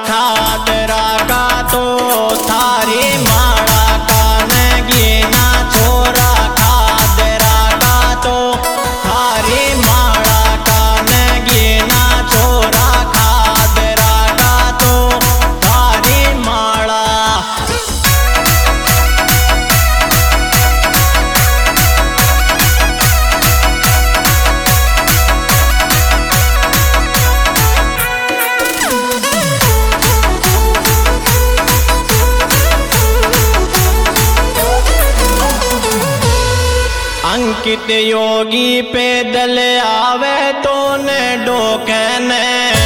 खादरा का तो थारी माड़ा कान गीना छोरा खादरा का तो थारी माड़ा कान गीना छोरा खादरा का तो थारी माड़ा। अंकित योगी पैदल आवे तो ने डोके ने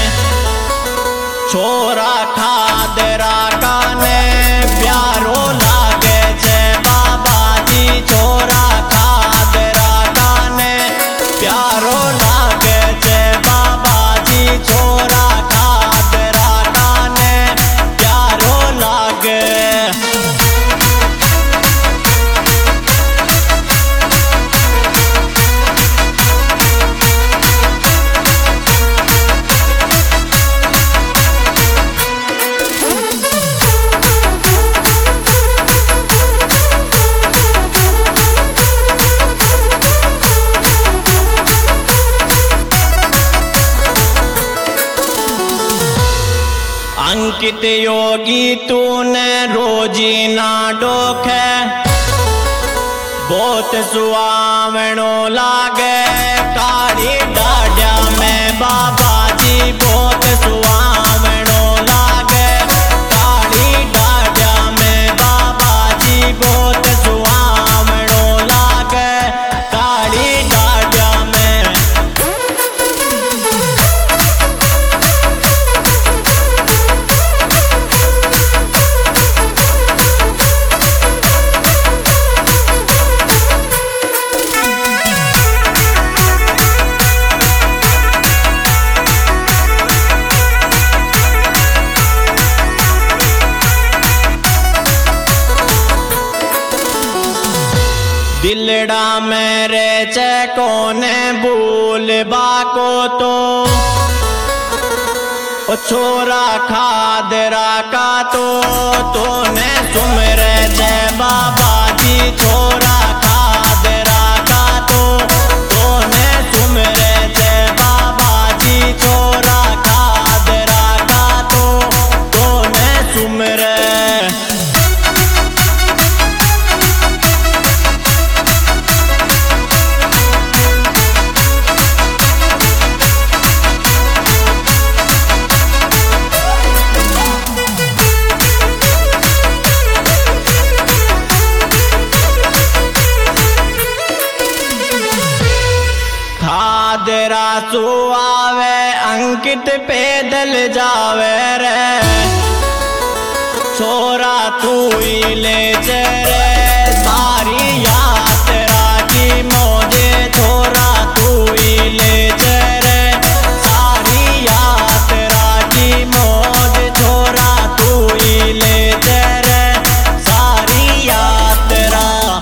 छोरा खादरा का ने प्यारो लागे छे बाबा जी छोरा खादरा का ने प्यारो लागे छे बाबा जी छोरा खादरा का ने प्यारो लागे। अंकित योगी तूने रोजी ना डोखे बहुत सुहावनो लागे काली डाढ़िया में बाबा जी बहुत सुहावनो लागे काली डाढ़िया में बाबा जी बहुत सुहावनो लागे काली डाढ़िया में। दिलड़ा मेरे चे कोने भूल बाको तो ओ छोरा खादरा का तो तूने सुमरे चे बाबा जी छोरा खादरा का तो तूने सुमरे चे बाबा जी छोरा खादरा का तो तूने सुमरे। खादरा सुआवे अंकित पैदल जावे रे छोरा तू ही ले चरे सारी यात्रा की मौजे छोरा तू ही ले चरे सारी यात्रा की मौज छोरा तू ही ले चरे सारी यात्रा।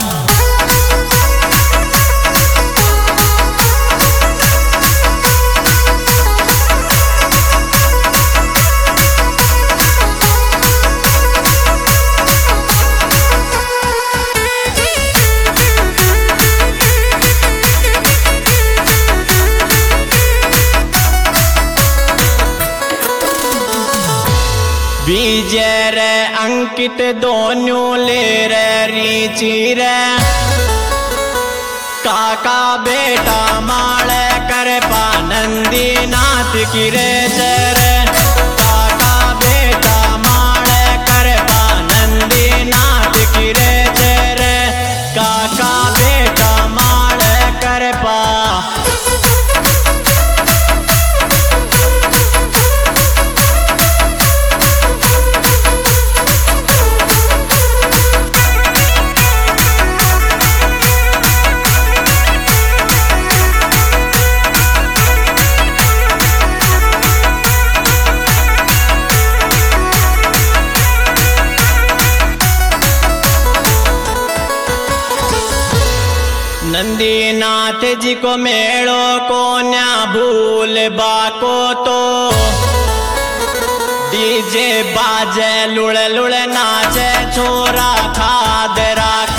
विजय रे अंकित दोनों ले रे रीची रे काका बेटा माले कर पानंदी नाथ की रे चरे काका बेटा माले कर पानंदी नाथ की रे चरे काका बेटा माले कर पा। नंदीनाथ जी को मेड़ो को न्या भूल बाको तो डीजे बाजे लुड़ लुड़ नाचे छोरा खाद राख